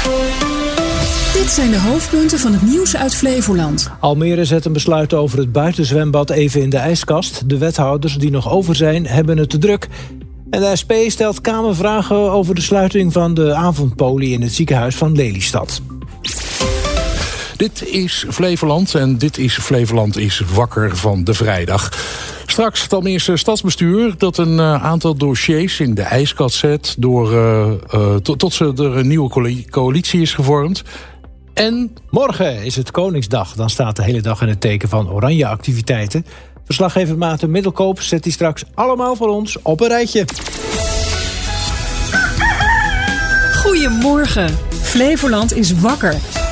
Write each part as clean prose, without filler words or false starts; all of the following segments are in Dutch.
Dit zijn de hoofdpunten van het nieuws uit Flevoland. Almere zet een besluit over het buitenzwembad even in de ijskast. De wethouders die nog over zijn, hebben het te druk. En de SP stelt Kamervragen over de sluiting van de avondpolie in het ziekenhuis van Lelystad. Dit is Flevoland en dit is Flevoland is wakker van de vrijdag. Straks het Almeerse stadsbestuur dat een aantal dossiers in de ijskast zet tot er een nieuwe coalitie is gevormd. En morgen is het Koningsdag. Dan staat de hele dag in het teken van oranje activiteiten. Verslaggever Maarten Middelkoop zet die straks allemaal voor ons op een rijtje. Goedemorgen. Flevoland is wakker.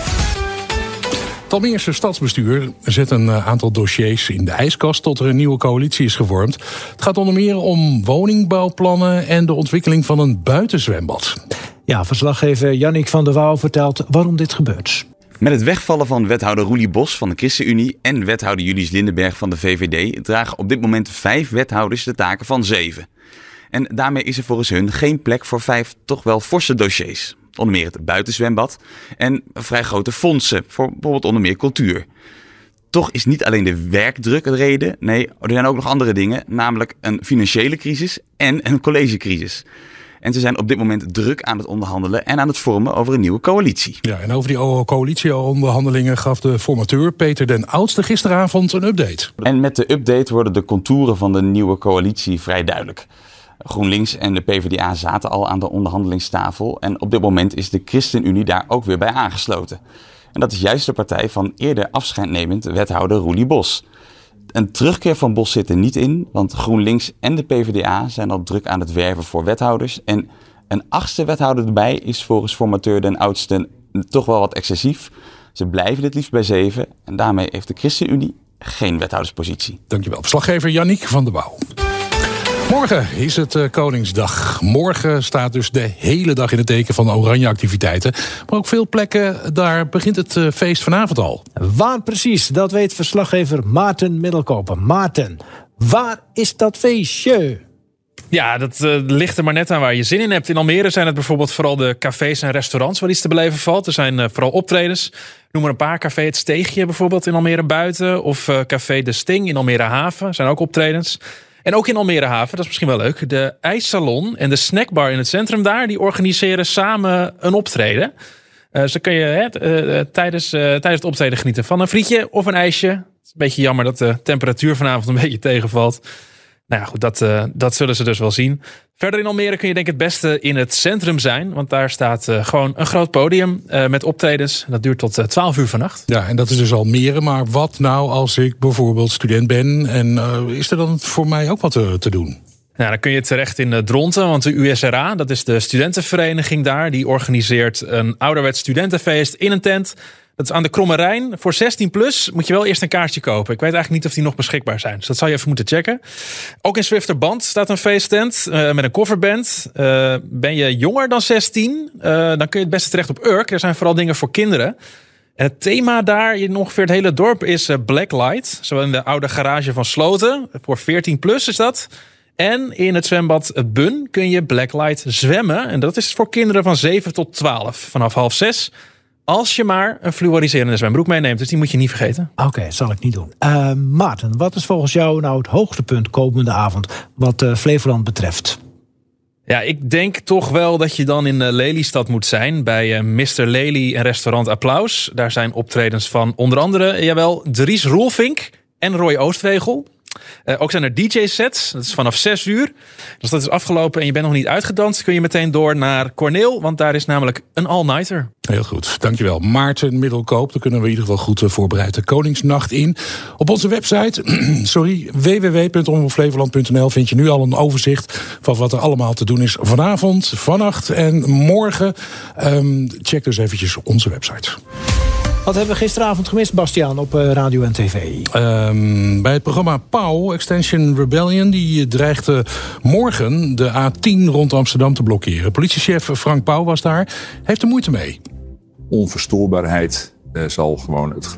Het Almeerse stadsbestuur zet een aantal dossiers in de ijskast tot er een nieuwe coalitie is gevormd. Het gaat onder meer om woningbouwplannen en de ontwikkeling van een buitenzwembad. Ja, verslaggever Jannik van der Wouw vertelt waarom dit gebeurt. Met het wegvallen van wethouder Roelie Bos van de ChristenUnie en wethouder Julius Lindenberg van de VVD dragen op dit moment 5 wethouders de taken van 7. En daarmee is er volgens hun geen plek voor 5 toch wel forse dossiers. Onder meer het buitenzwembad en vrij grote fondsen voor bijvoorbeeld onder meer cultuur. Toch is niet alleen de werkdruk de reden. Nee, er zijn ook nog andere dingen, namelijk een financiële crisis en een collegecrisis. En ze zijn op dit moment druk aan het onderhandelen en aan het vormen over een nieuwe coalitie. Ja, en over die coalitieonderhandelingen gaf de formateur Peter den Oudste gisteravond een update. En met de update worden de contouren van de nieuwe coalitie vrij duidelijk. GroenLinks en de PvdA zaten al aan de onderhandelingstafel en op dit moment is de ChristenUnie daar ook weer bij aangesloten. En dat is juist de partij van eerder afscheidnemend wethouder Roelie Bos. Een terugkeer van Bos zit er niet in, want GroenLinks en de PvdA zijn al druk aan het werven voor wethouders. En een 8e wethouder erbij is volgens formateur den Oudste toch wel wat excessief. Ze blijven het liefst bij 7 en daarmee heeft de ChristenUnie geen wethouderspositie. Dankjewel. Verslaggever Jannik van der Wouw. Morgen is het Koningsdag. Morgen staat dus de hele dag in het teken van oranje activiteiten. Maar ook veel plekken, daar begint het feest vanavond al. Waar precies, dat weet verslaggever Maarten Middelkoop. Maarten, waar is dat feestje? Ja, dat ligt er maar net aan waar je zin in hebt. In Almere zijn het bijvoorbeeld vooral de cafés en restaurants waar iets te beleven valt. Er zijn vooral optredens. Noem maar een paar. Café Het Steegje bijvoorbeeld in Almere Buiten. Of Café De Sting in Almere Haven. Zijn ook optredens. En ook in Almere Haven, dat is misschien wel leuk. De ijssalon en de snackbar in het centrum daar, die organiseren samen een optreden. Zo kun je tijdens het optreden genieten van een frietje of een ijsje. Het is een beetje jammer dat de temperatuur vanavond een beetje tegenvalt. Nou ja, goed, dat zullen ze dus wel zien. Verder in Almere kun je denk ik het beste in het centrum zijn. Want daar staat gewoon een groot podium met optredens. Dat duurt tot 12 uur vannacht. Ja, en dat is dus Almere. Maar wat nou als ik bijvoorbeeld student ben? En is er dan voor mij ook wat te doen? Nou, dan kun je terecht in Dronten, want de USRA, dat is de studentenvereniging daar, die organiseert een ouderwets studentenfeest in een tent. Dat is aan de Kromme Rijn. Voor 16 plus moet je wel eerst een kaartje kopen. Ik weet eigenlijk niet of die nog beschikbaar zijn. Dus dat zou je even moeten checken. Ook in Zwifterband staat een feesttent met een coverband. Ben je jonger dan 16, dan kun je het beste terecht op Urk. Er zijn vooral dingen voor kinderen. En het thema daar in ongeveer het hele dorp is Blacklight. Zo in de oude garage van Sloten. Voor 14 plus is dat. En in het zwembad Bun kun je Blacklight zwemmen. En dat is voor kinderen van 7 tot 12. Vanaf 5:30. Als je maar een fluoriserende zwembroek meeneemt. Dus die moet je niet vergeten. Oké, zal ik niet doen. Maarten, wat is volgens jou nou het hoogtepunt komende avond wat Flevoland betreft? Ja, ik denk toch wel dat je dan in Lelystad moet zijn. Bij Mr. Lely en restaurant Applaus. Daar zijn optredens van onder andere, Dries Roelvink en Roy Oostwegel. Ook zijn er DJ-sets, dat is vanaf 6 uur. Dus dat is afgelopen en je bent nog niet uitgedanst, kun je meteen door naar Corneel, want daar is namelijk een all-nighter. Heel goed, dankjewel. Maarten Middelkoop, daar kunnen we in ieder geval goed voorbereid de Koningsnacht in. Op onze website, www.omroepflevoland.nl vind je nu al een overzicht van wat er allemaal te doen is vanavond, vannacht en morgen. Check dus eventjes onze website. Wat hebben we gisteravond gemist, Bastiaan, op radio en tv? Bij het programma POW, Extinction Rebellion, die dreigde morgen de A10 rond Amsterdam te blokkeren. Politiechef Frank Pauw was daar, heeft er moeite mee. Onverstoorbaarheid zal gewoon het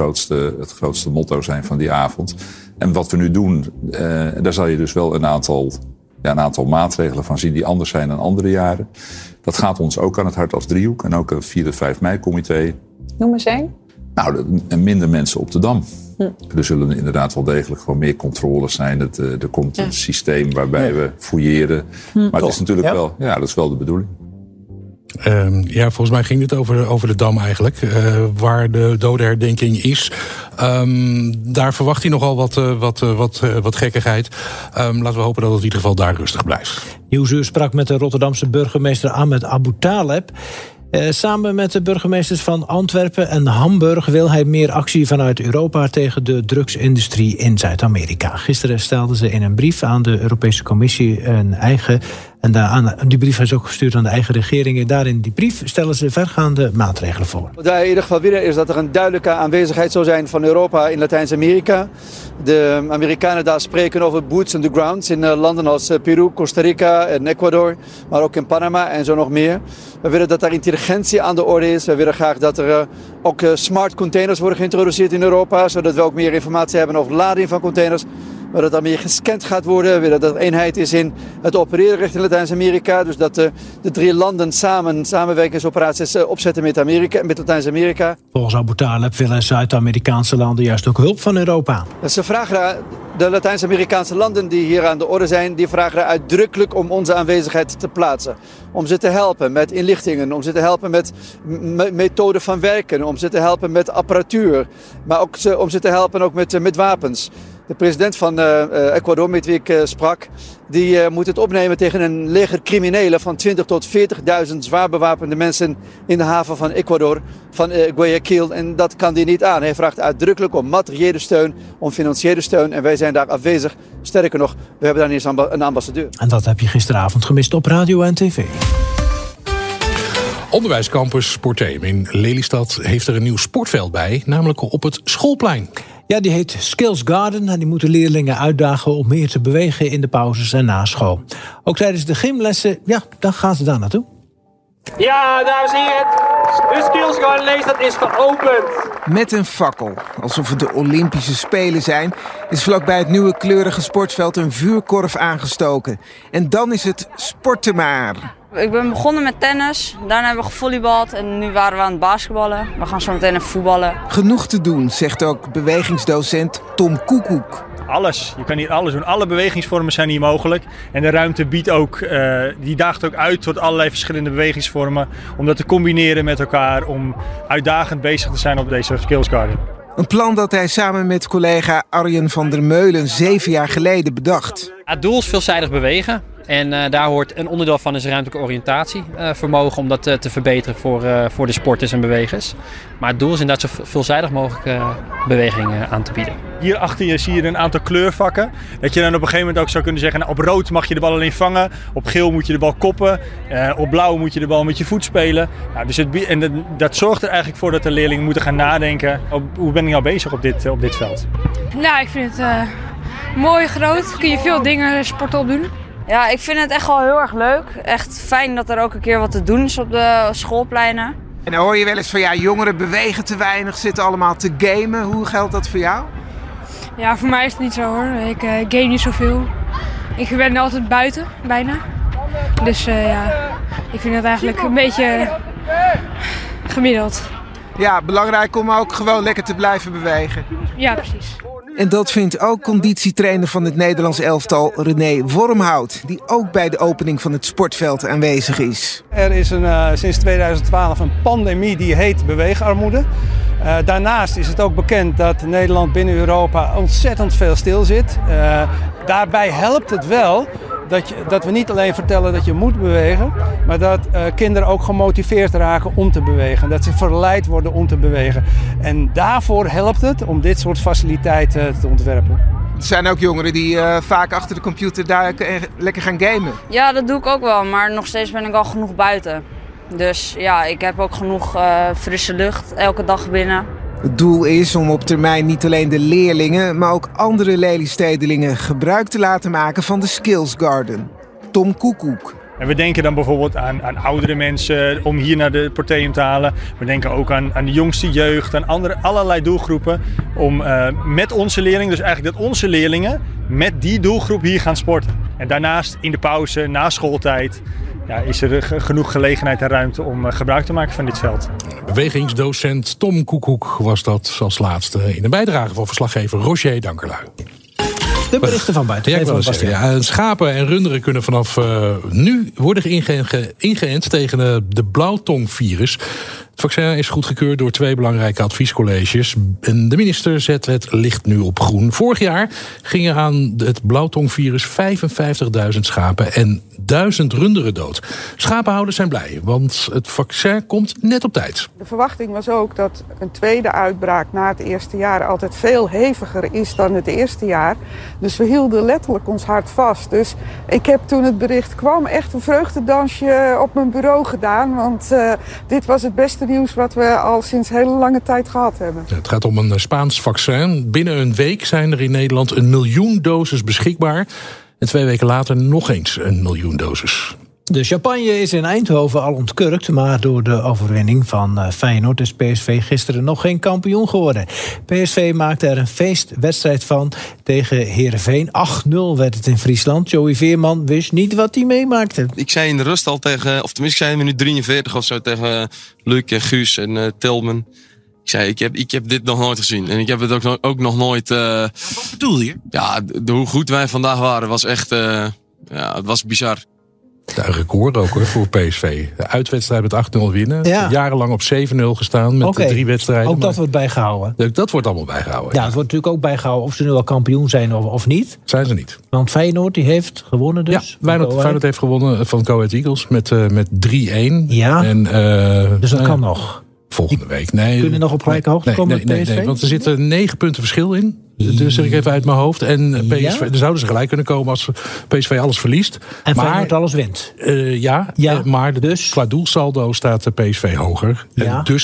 grootste motto zijn van die avond. En wat we nu doen, daar zal je dus wel een aantal een aantal maatregelen van zien die anders zijn dan andere jaren. Dat gaat ons ook aan het hart als driehoek. En ook een 4-5 mei-comité. Noem eens één. Nou, minder mensen op de Dam. Er zullen inderdaad wel degelijk gewoon meer controles zijn. Er komt een systeem waarbij we fouilleren. Maar het is natuurlijk wel, dat is wel de bedoeling. Volgens mij ging dit over de Dam eigenlijk. Waar de dodenherdenking is. Daar verwacht hij nogal wat gekkigheid. Laten we hopen dat het in ieder geval daar rustig blijft. Nieuwsuur sprak met de Rotterdamse burgemeester Ahmed Abu Taleb. Samen met de burgemeesters van Antwerpen en Hamburg wil hij meer actie vanuit Europa tegen de drugsindustrie in Zuid-Amerika. Gisteren stelden ze in een brief aan de Europese Commissie een eigen. En die brief is ook gestuurd aan de eigen regeringen. Daarin die brief stellen ze vergaande maatregelen voor. Wat wij in ieder geval willen is dat er een duidelijke aanwezigheid zou zijn van Europa in Latijns-Amerika. De Amerikanen daar spreken over boots on the ground in landen als Peru, Costa Rica en Ecuador. Maar ook in Panama en zo nog meer. We willen dat daar intelligentie aan de orde is. We willen graag dat er ook smart containers worden geïntroduceerd in Europa. Zodat we ook meer informatie hebben over de lading van containers. Maar dat er meer gescand gaat worden. We willen dat er eenheid is in het opereren richting Latijns-Amerika. Dus dat de 3 landen samenwerkingsoperaties opzetten met Latijns-Amerika. Volgens Abu Taleb willen Zuid-Amerikaanse landen juist ook hulp van Europa. Ze vragen de Latijns-Amerikaanse landen die hier aan de orde zijn, die vragen uitdrukkelijk om onze aanwezigheid te plaatsen. Om ze te helpen met inlichtingen, om ze te helpen met methoden van werken, om ze te helpen met apparatuur. Maar ook om ze te helpen ook met wapens. De president van Ecuador, met wie ik sprak, die moet het opnemen tegen een leger criminelen van 20.000 tot 40.000 zwaar bewapende mensen in de haven van Ecuador, van Guayaquil. En dat kan hij niet aan. Hij vraagt uitdrukkelijk om materiële steun, om financiële steun. En wij zijn daar afwezig. Sterker nog, we hebben daar niet eens een ambassadeur. En dat heb je gisteravond gemist op radio en tv. Onderwijscampus Sporteum in Lelystad heeft er een nieuw sportveld bij, namelijk op het schoolplein. Ja, die heet Skills Garden en die moeten leerlingen uitdagen om meer te bewegen in de pauzes en na school. Ook tijdens de gymlessen, dan gaan ze daar naartoe. Ja, dames en heren, de Skills Garden Lelystad is geopend. Met een fakkel, alsof het de Olympische Spelen zijn, is vlakbij het nieuwe kleurige sportveld een vuurkorf aangestoken. En dan is het sporten maar. Ik ben begonnen met tennis, daarna hebben we gevolleybald en nu waren we aan het basketballen. We gaan zo meteen even voetballen. Genoeg te doen, zegt ook bewegingsdocent Tom Koekoek. Alles, je kan hier alles doen. Alle bewegingsvormen zijn hier mogelijk. En de ruimte biedt ook, die daagt ook uit tot allerlei verschillende bewegingsvormen. Om dat te combineren met elkaar, om uitdagend bezig te zijn op deze Skills Garden. Een plan dat hij samen met collega Arjen van der Meulen 7 jaar geleden bedacht. Het doel is veelzijdig bewegen. En daar hoort een onderdeel van is ruimtelijke oriëntatievermogen om dat te verbeteren voor de sporters en bewegers. Maar het doel is inderdaad zo veelzijdig mogelijk beweging aan te bieden. Hier achter je zie je een aantal kleurvakken. Dat je dan op een gegeven moment ook zou kunnen zeggen, nou, op rood mag je de bal alleen vangen. Op geel moet je de bal koppen. Op blauw moet je de bal met je voet spelen. Nou, dus dat zorgt er eigenlijk voor dat de leerlingen moeten gaan nadenken. Hoe ben ik nou bezig op dit veld? Nou, ik vind het mooi, groot. Kun je veel dingen sporten op doen. Ja, ik vind het echt wel heel erg leuk. Echt fijn dat er ook een keer wat te doen is op de schoolpleinen. En dan hoor je wel eens van jongeren bewegen te weinig, zitten allemaal te gamen. Hoe geldt dat voor jou? Ja, voor mij is het niet zo hoor. Ik game niet zoveel. Ik ben altijd buiten, bijna. Dus ik vind het eigenlijk een beetje gemiddeld. Ja, belangrijk om ook gewoon lekker te blijven bewegen. Ja, precies. En dat vindt ook conditietrainer van het Nederlands elftal René Wormhout, die ook bij de opening van het sportveld aanwezig is. Er is sinds 2012 een pandemie die heet beweegarmoede. Daarnaast is het ook bekend dat Nederland binnen Europa ontzettend veel stil zit. Daarbij helpt het wel dat we niet alleen vertellen dat je moet bewegen, maar dat kinderen ook gemotiveerd raken om te bewegen. Dat ze verleid worden om te bewegen. En daarvoor helpt het om dit soort faciliteiten te ontwerpen. Er zijn ook jongeren die vaak achter de computer duiken en lekker gaan gamen. Ja, dat doe ik ook wel, maar nog steeds ben ik al genoeg buiten. Dus ja, ik heb ook genoeg frisse lucht elke dag binnen. Het doel is om op termijn niet alleen de leerlingen, maar ook andere Lelystedelingen gebruik te laten maken van de Skills Garden. Tom Koekoek. En we denken dan bijvoorbeeld aan oudere mensen om hier naar de Porteum te halen. We denken ook aan de jongste jeugd, aan allerlei doelgroepen. Om met onze leerlingen, dus eigenlijk dat onze leerlingen met die doelgroep hier gaan sporten. En daarnaast in de pauze, na schooltijd, is er genoeg gelegenheid en ruimte om gebruik te maken van dit veld. Bewegingsdocent Tom Koekhoek was dat als laatste in een bijdrage van verslaggever Roger Dankerlui. De berichten van buiten. Schapen en runderen kunnen vanaf nu worden ingeënt tegen de blauwtongvirus. Het vaccin is goedgekeurd door 2 belangrijke adviescolleges. En de minister zet het licht nu op groen. Vorig jaar gingen aan het blauwtongvirus 55.000 schapen en 1000 runderen dood. Schapenhouders zijn blij, want het vaccin komt net op tijd. De verwachting was ook dat een tweede uitbraak na het eerste jaar altijd veel heviger is dan het eerste jaar. Dus we hielden letterlijk ons hart vast. Dus ik heb toen het bericht kwam echt een vreugdedansje op mijn bureau gedaan. Want dit was het beste nieuws wat we al sinds hele lange tijd gehad hebben. Het gaat om een Spaans vaccin. Binnen een week zijn er in Nederland 1 miljoen doses beschikbaar. En 2 weken later nog eens 1 miljoen doses. De champagne is in Eindhoven al ontkurkt, maar door de overwinning van Feyenoord is PSV gisteren nog geen kampioen geworden. PSV maakte er een feestwedstrijd van tegen Heerenveen. 8-0 werd het in Friesland. Joey Veerman wist niet wat hij meemaakte. Ik zei in de rust al tegen, of tenminste ik zei in minuut 43 of zo tegen Luc en Guus en Tilman. Ik zei, ik heb dit nog nooit gezien. En ik heb het ook nog nooit... Wat bedoel je? Ja, hoe goed wij vandaag waren was echt... het was bizar. Een record ook hoor, voor PSV. De uitwedstrijd met 8-0 winnen. Ja. Jarenlang op 7-0 gestaan met 3 wedstrijden. Ook dat wordt bijgehouden? Dat wordt allemaal bijgehouden. Ja, het wordt natuurlijk ook bijgehouden of ze nu al kampioen zijn of niet. Zijn ze niet. Want Feyenoord die heeft gewonnen dus. Ja, Feyenoord heeft gewonnen van Go Ahead Eagles met 3-1. Ja, en, dus dat kan nog. Volgende week. Nee, kunnen nog op gelijke hoogte komen met PSV? Nee, want er zitten 9 punten verschil in. Dus zeg ik even uit mijn hoofd. En PSV, er zouden ze gelijk kunnen komen als PSV alles verliest. En Feyenoord alles wint. Maar qua doelsaldo staat de PSV hoger. En dus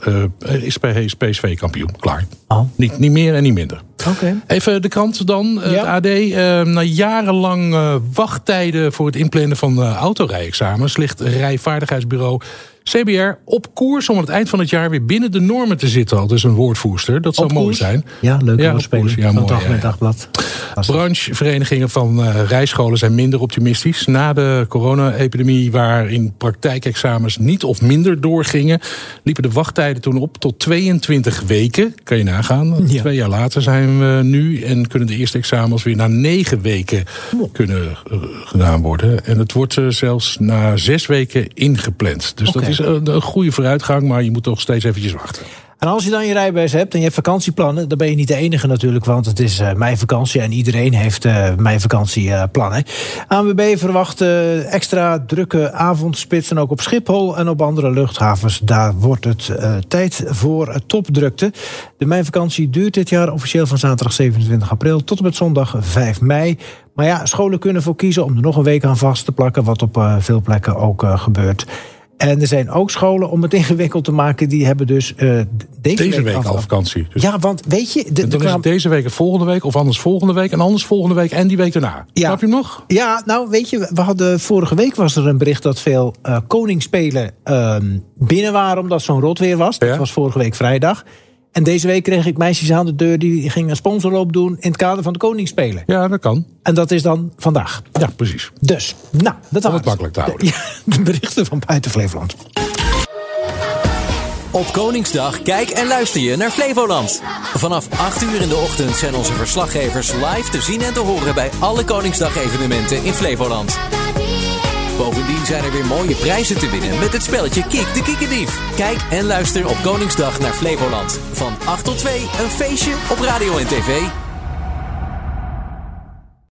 is PSV kampioen. Klaar. Oh. Niet meer en niet minder. Okay. Even de krant dan. Het AD. Na jarenlang wachttijden voor het inplannen van autorijexamens ligt rijvaardigheidsbureau CBR op koers om aan het eind van het jaar weer binnen de normen te zitten. Al dus een woordvoerster. Dat zou mooi zijn. Ja, leuk woordspeling van het Algemeen Dagblad. Brancheverenigingen van rijscholen zijn minder optimistisch. Na de corona-epidemie, waarin praktijkexamens niet of minder doorgingen, liepen de wachttijden toen op tot 22 weken. Kan je nagaan. 2 jaar later zijn we nu en kunnen de eerste examens weer na 9 weken gedaan worden. En het wordt zelfs na 6 weken ingepland. Dus dat is een goede vooruitgang, maar je moet toch steeds eventjes wachten. En als je dan je rijbewijs hebt en je hebt vakantieplannen, dan ben je niet de enige natuurlijk, want het is meivakantie en iedereen heeft meivakantieplannen. ANWB verwacht extra drukke avondspitsen ook op Schiphol en op andere luchthavens. Daar wordt het tijd voor topdrukte. De meivakantie duurt dit jaar officieel van zaterdag 27 april tot en met zondag 5 mei. Maar ja, scholen kunnen ervoor kiezen om er nog een week aan vast te plakken, wat op veel plekken ook gebeurt. En er zijn ook scholen, om het ingewikkeld te maken, die hebben dus deze week al vakantie. Dus. Ja, want weet je... Dan is het deze week en volgende week, of anders volgende week, en anders volgende week en die week daarna. Ja. Snap je hem nog? Ja, nou weet je, vorige week was er een bericht dat veel koningsspelen binnen waren, omdat zo'n rotweer was. Dat was vorige week vrijdag. En deze week kreeg ik meisjes aan de deur die gingen een sponsorloop doen in het kader van de Koningsspelen. Ja, dat kan. En dat is dan vandaag. Ja, precies. Dus, nou, dat was makkelijk te houden. De berichten van buiten Flevoland. Op Koningsdag kijk en luister je naar Flevoland. Vanaf 8 uur in de ochtend zijn onze verslaggevers live te zien en te horen bij alle Koningsdag-evenementen in Flevoland. Bovendien zijn er weer mooie prijzen te winnen met het spelletje Kiek de Kiekendief. Kijk en luister op Koningsdag naar Flevoland. Van 8 tot 2 een feestje op radio en tv.